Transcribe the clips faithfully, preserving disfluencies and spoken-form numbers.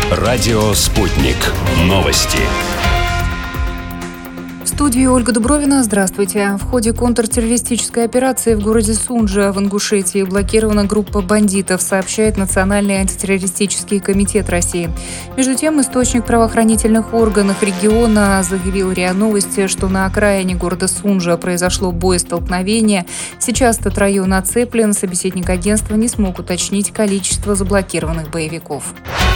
Радио «Спутник». Новости. В студии Ольга Дубровина. Здравствуйте. В ходе контртеррористической операции в городе Сунжа в Ингушетии блокирована группа бандитов, сообщает Национальный антитеррористический комитет России. Между тем, источник правоохранительных органов региона заявил РИА Новости, что на окраине города Сунжа произошло боестолкновение. Сейчас этот район оцеплен. Собеседник агентства не смог уточнить количество заблокированных боевиков.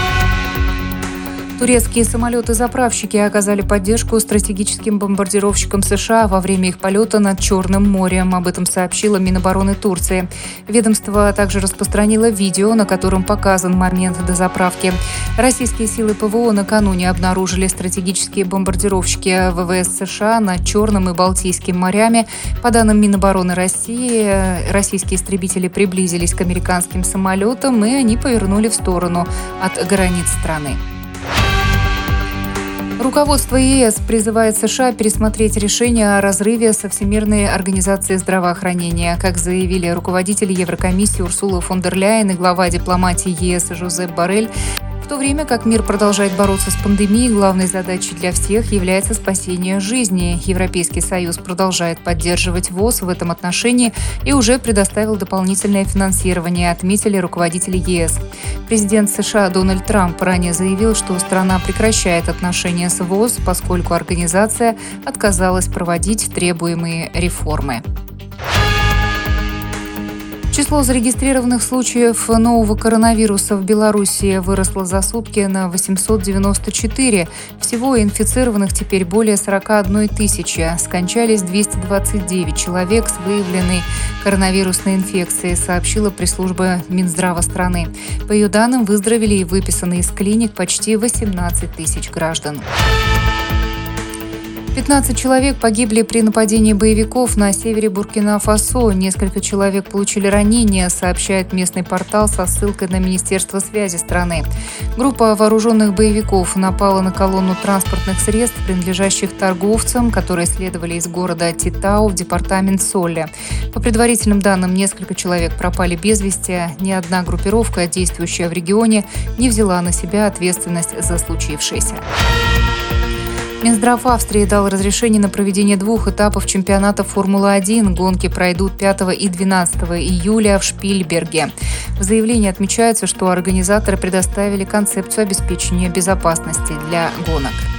Турецкие самолеты-заправщики оказали поддержку стратегическим бомбардировщикам США во время их полета над Черным морем. Об этом сообщила Минобороны Турции. Ведомство также распространило видео, на котором показан момент дозаправки. Российские силы ПВО накануне обнаружили стратегические бомбардировщики ВВС США над Черным и Балтийским морями. По данным Минобороны России, российские истребители приблизились к американским самолетам, и они повернули в сторону от границ страны. Руководство ЕС призывает США пересмотреть решение о разрыве со Всемирной организацией здравоохранения. Как заявили руководители Еврокомиссии Урсула фон дер Ляйен и глава дипломатии ЕС Жозеп Боррель, в то время как мир продолжает бороться с пандемией, главной задачей для всех является спасение жизни. Европейский Союз продолжает поддерживать ВОЗ в этом отношении и уже предоставил дополнительное финансирование, отметили руководители ЕС. Президент США Дональд Трамп ранее заявил, что страна прекращает отношения с ВОЗ, поскольку организация отказалась проводить требуемые реформы. Число зарегистрированных случаев нового коронавируса в Беларуси выросло за сутки на восемьсот девяносто четыре. Всего инфицированных теперь более сорок одна тысяча. Скончались двести двадцать девять человек с выявленной коронавирусной инфекцией, сообщила пресс-служба Минздрава страны. По ее данным, выздоровели и выписаны из клиник почти восемнадцать тысяч граждан. пятнадцать человек погибли при нападении боевиков на севере Буркина-Фасо. Несколько человек получили ранения, сообщает местный портал со ссылкой на Министерство связи страны. Группа вооруженных боевиков напала на колонну транспортных средств, принадлежащих торговцам, которые следовали из города Титау в департамент Солле. По предварительным данным, несколько человек пропали без вести. Ни одна группировка, действующая в регионе, не взяла на себя ответственность за случившееся. Минздрав Австрии дал разрешение на проведение двух этапов чемпионата Формулы один. Гонки пройдут пятого и двенадцатого июля в Шпильберге. В заявлении отмечается, что организаторы предоставили концепцию обеспечения безопасности для гонок.